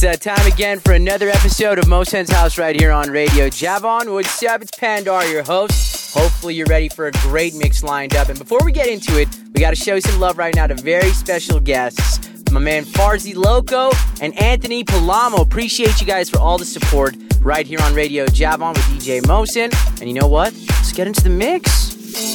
Time again for another episode of Mosen's House right here on Radio Javon. What's up? It's Pandar, your host. Hopefully you're ready for a great mix lined up. And before we get into it, we got to show some love right now to very special guests. My man Farzi Loco and Anthony Palamo. Appreciate you guys for all the support right here on Radio Javon with DJ Mosen. And you know what? Let's get into the mix.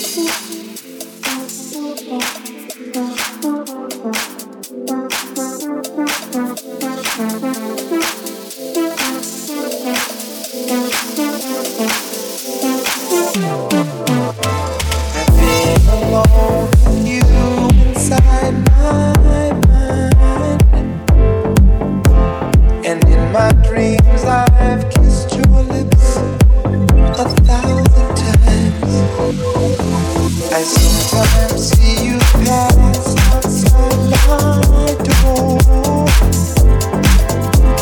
I've kissed your lips 1,000 times. I sometimes see you pass outside my door.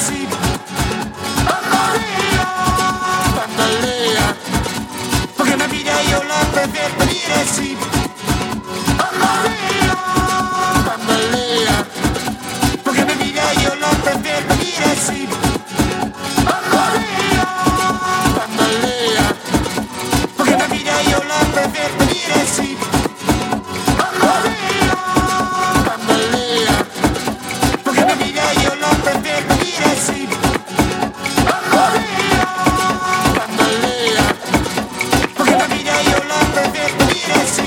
así. Bambolea, porque me mira y yo la prefiero ir así. Bambolea, porque me mira y yo la prefiero ir así. Bambolea, porque me mira y yo la prefiero ir así. Bambolea, porque me mira y yo la prefiero ir así. Bambolea, porque me mira y yo la prefiero ir así.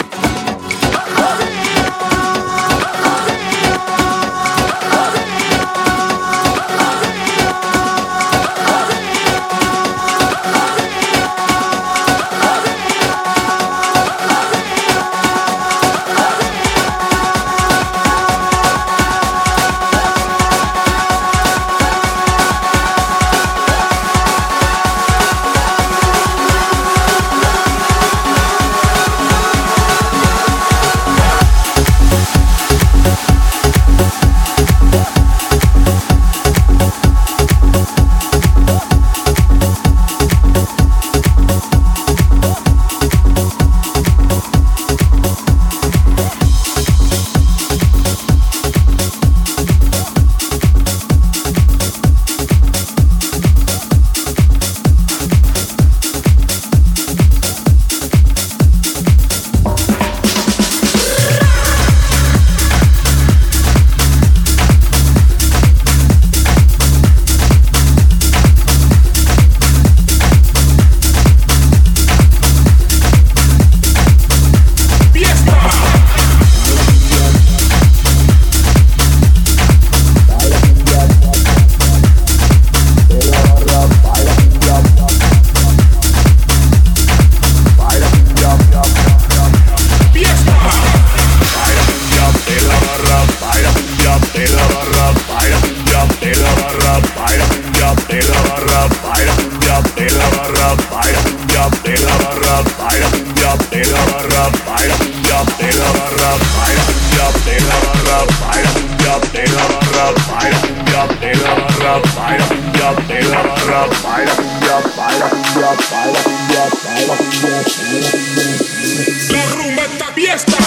La rumba esta fiesta.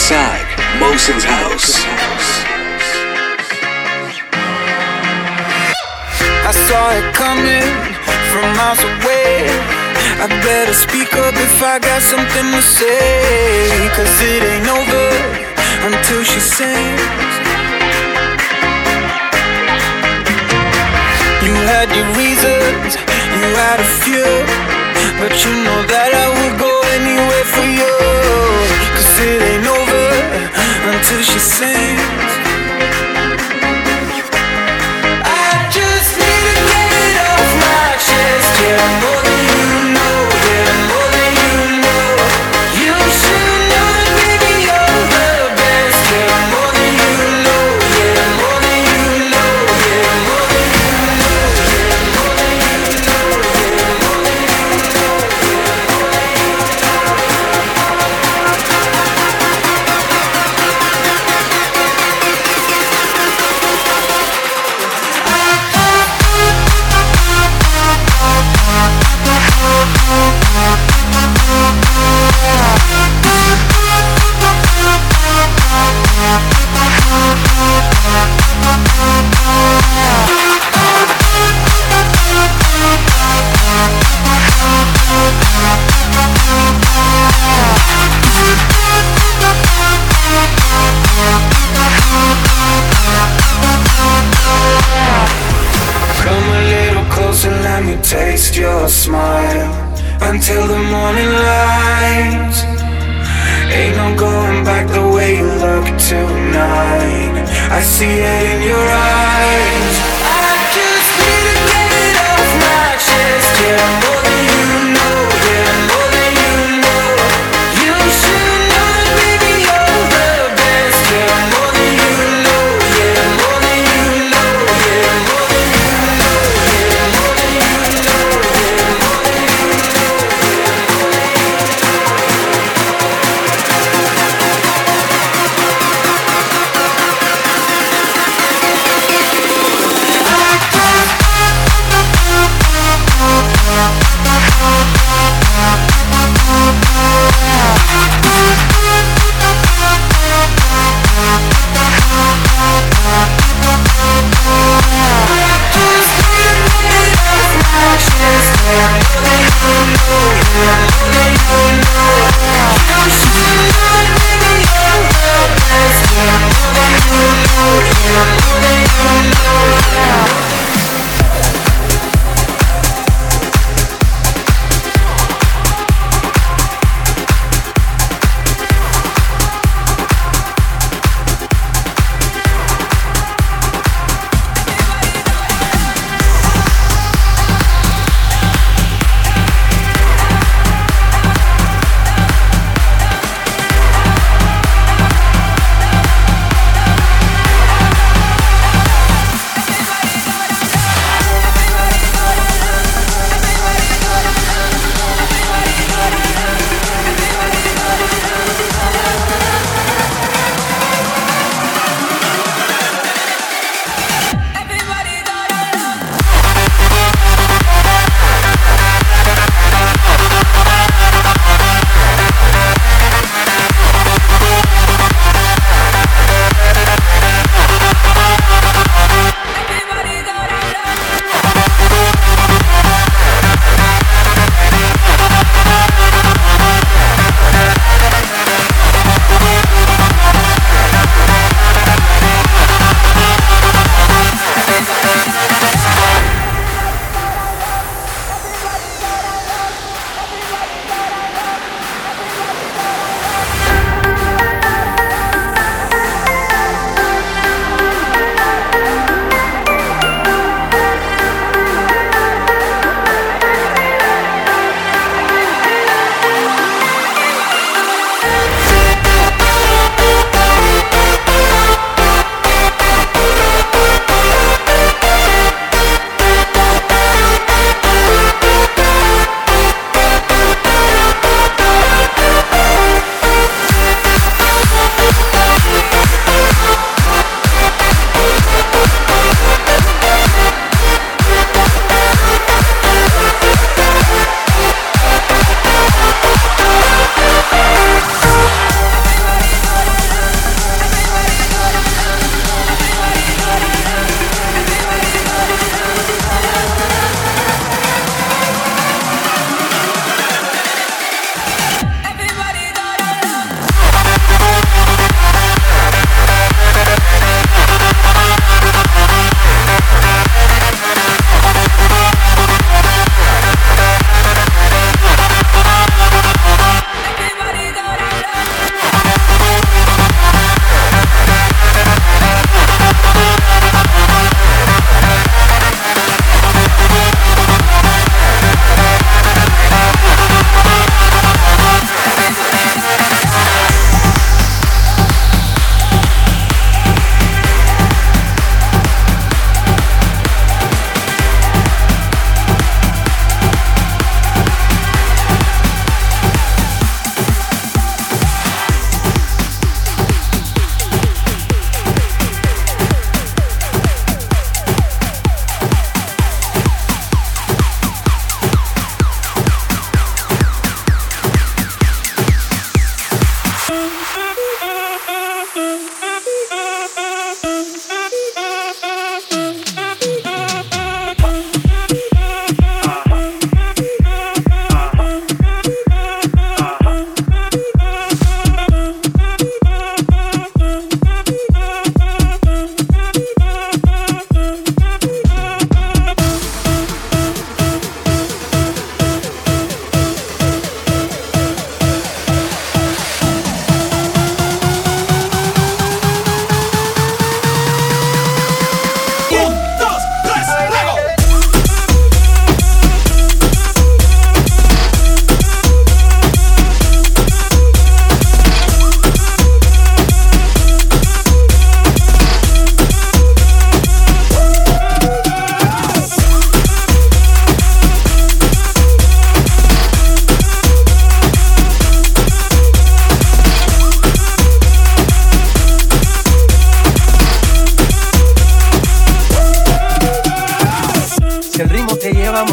inside Mosin's house. I saw it coming from miles away. I better speak up if I got something to say, 'cause it ain't over until she sings. You had your reasons, you had a few, but you know that I would go anywhere for you, 'cause it ain't over until she sings. I just need to get it off my chest, yeah, more than you know, yeah, more than you know. You should know that baby you're the best, yeah, more than you know, yeah, more than you know, yeah, more than you know, yeah, more than you know, yeah, more than you know, yeah, more than you Come a little closer, let me taste your smile until the morning light. Ain't no going back the way you look tonight. I see it in your eyes. I just need to get it off my chest, yeah, more than you know, yeah, more than you know. You should know that baby you're the best, yeah, more than you know, yeah, more than you know, yeah, more than you know, yeah, more than you know, yeah, more than you know, yeah, more than you know.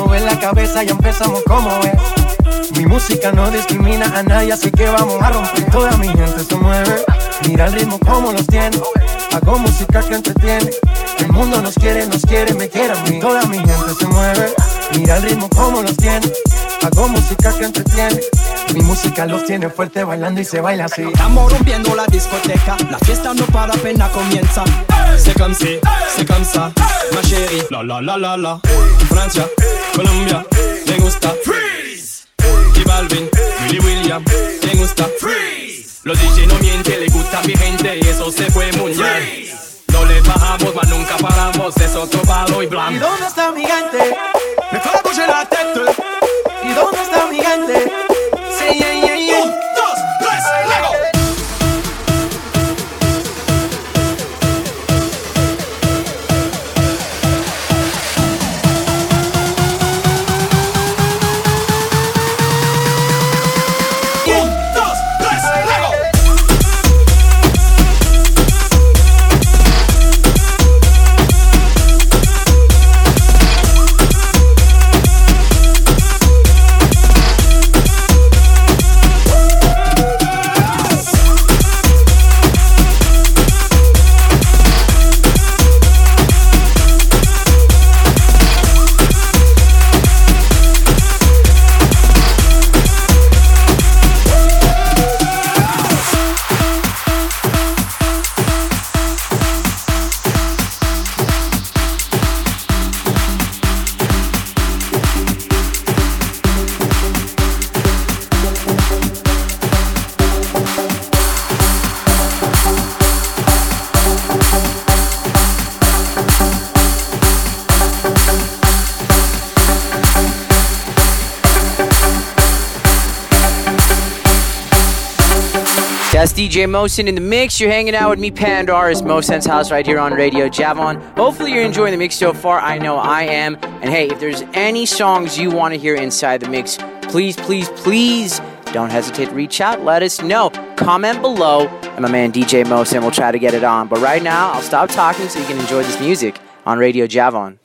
mover la cabeza y empezamos como es. Mi música no discrimina a nadie, así que vamos a romper. Toda mi gente se mueve, mira el ritmo como los tiene. Hago música que entretiene. El mundo nos quiere, me quiere a mí. Toda mi gente se mueve, mira el ritmo como los tiene. Hago música que entretiene. Mi música los tiene fuerte bailando y se baila así. Estamos rompiendo la discoteca, la fiesta no para, apenas comienza. C'est comme si, c'est comme ça, ma chérie. La la la la la. Francia, Colombia, me gusta. Freeze. Y Balvin, Willy William, me gusta. Freeze. Los DJ no mienten, le gusta a mi gente y eso se fue muy bien. No le bajamos, mas nunca paramos, es otro palo y blanco. ¿Y dónde está mi gente? Me fue a bouger la tête. ¿Y dónde está mi gente? Sí, yeah, yeah, yeah. 1, 2, 3, Lego. That's DJ Mosen in the mix. You're hanging out with me, Pandar. It's Mo Sense House right here on Radio Javon. Hopefully you're enjoying the mix so far. I know I am. And hey, if there's any songs you want to hear inside the mix, please, please, please don't hesitate to reach out. Let us know. Comment below, and my man DJ Mosen will try to get it on. But right now, I'll stop talking so you can enjoy this music on Radio Javon.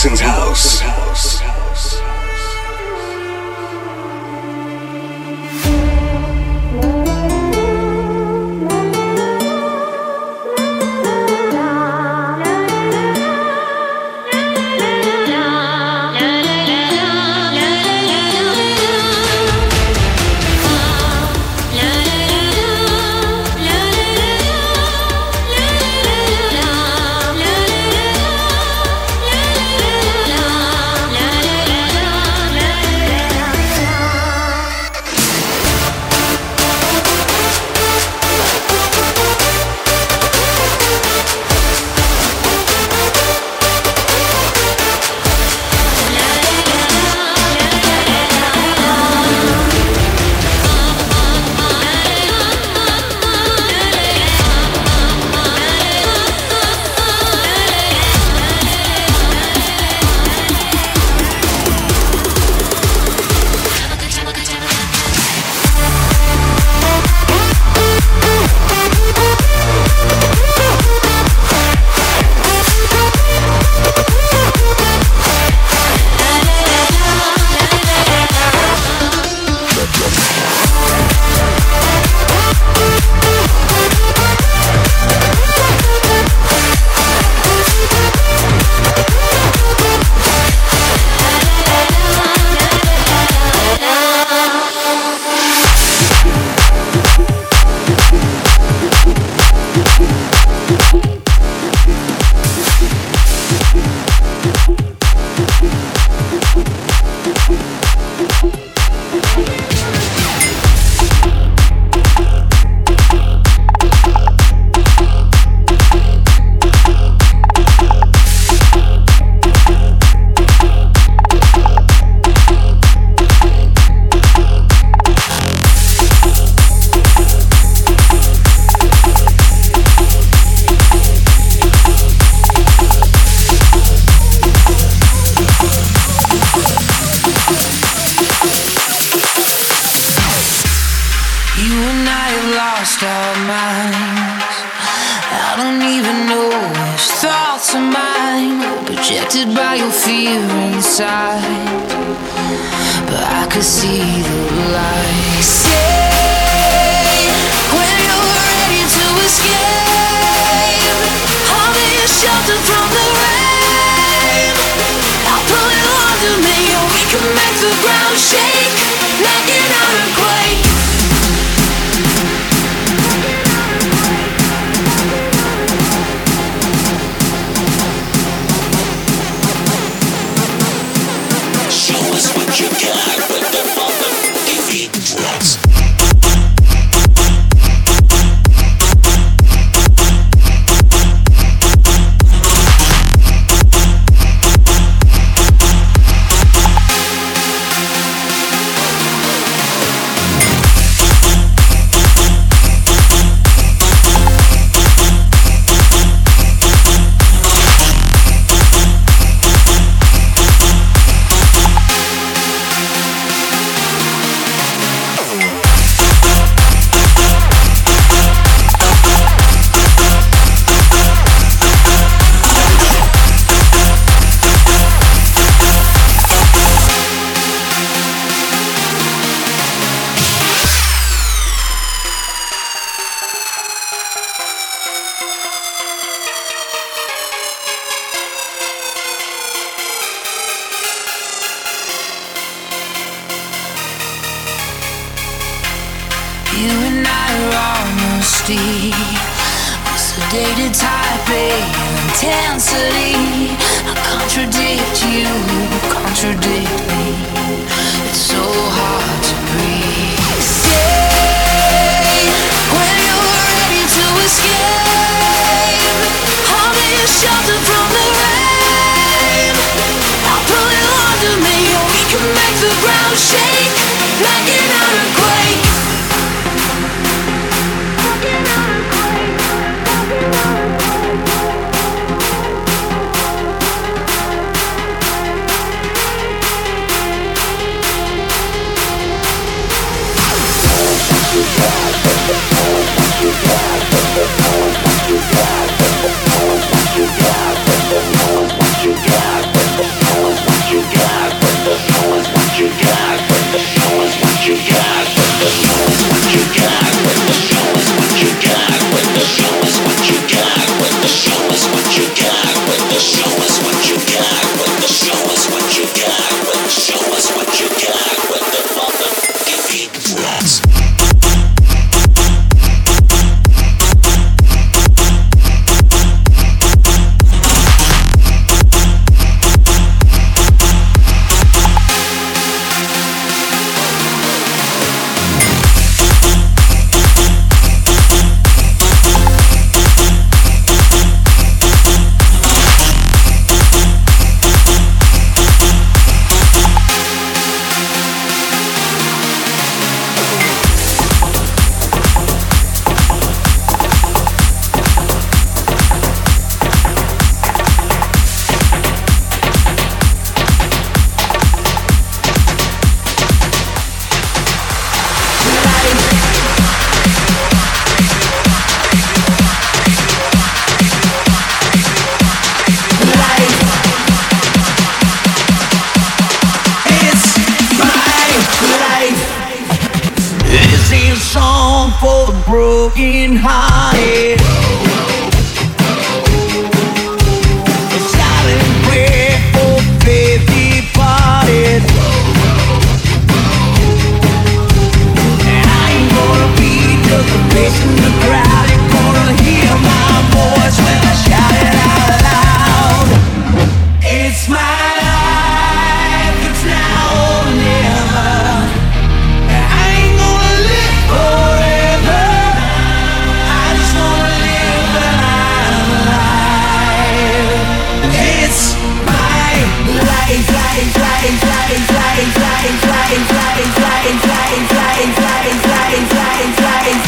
Mosin's House. Sedated type A intensity. I contradict you, contradict me. It's so hard to breathe. Stay when you're ready to escape. I'll be a shelter from the rain. I'll pull you under me. We can make the ground shake like an earthquake. You got broken hearted. The silent prayer for faith departed. And I ain't gonna be just a face in the crowd. You're gonna hear my voice when I shout it out loud. It's my life, it's now or never. I ain't gonna live forever. I just wanna live the life. It's my life, life, life, life, life, life, life, life, life, life, life, life, life, life, life.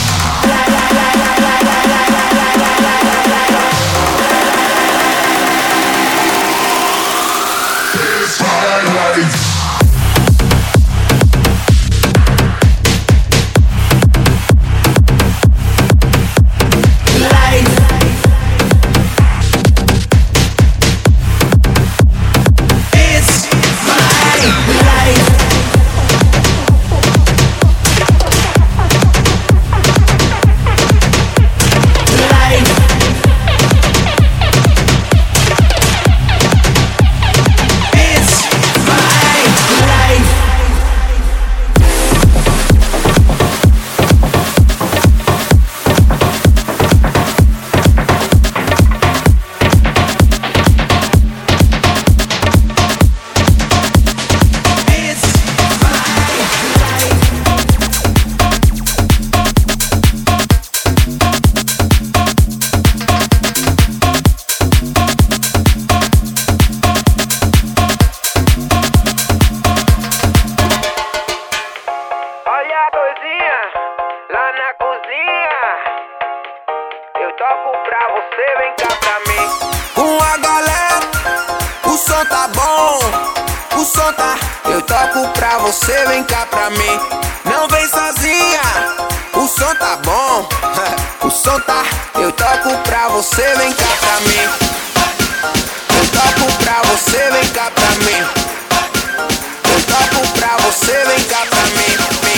Você vem cá pra mim, não vem sozinha. O som tá bom, o som tá. Eu toco pra você, vem cá pra mim. Eu toco pra você, vem cá pra mim. Eu toco pra você, vem cá pra mim.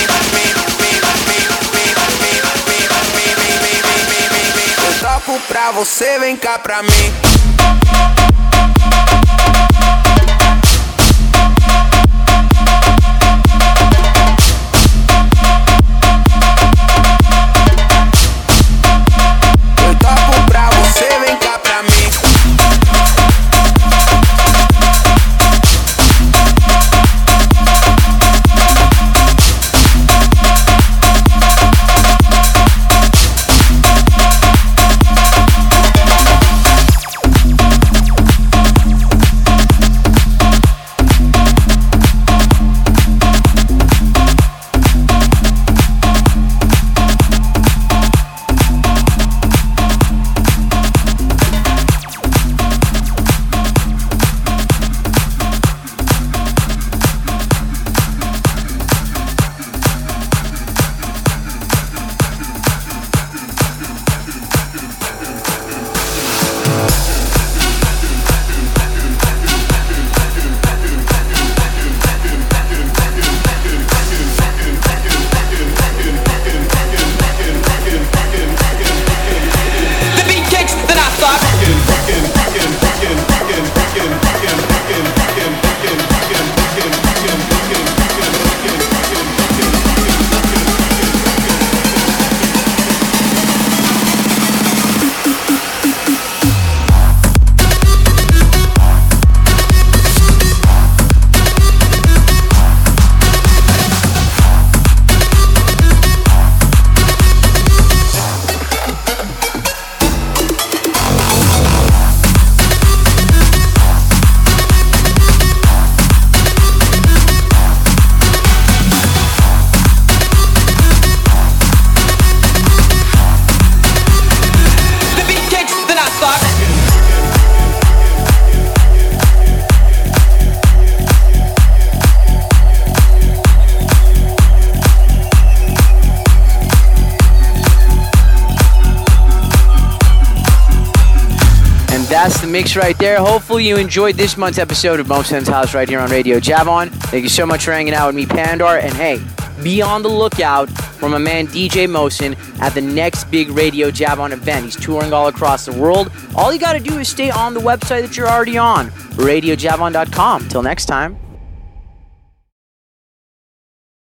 Eu toco pra você, vem cá pra mim. That's the mix right there. Hopefully you enjoyed this month's episode of Mosen's House right here on Radio Javon. Thank you so much for hanging out with me, Pandar. And hey, be on the lookout for my man DJ Mosin at the next big Radio Javon event. He's touring all across the world. All you got to do is stay on the website that you're already on, radiojavon.com. Till next time.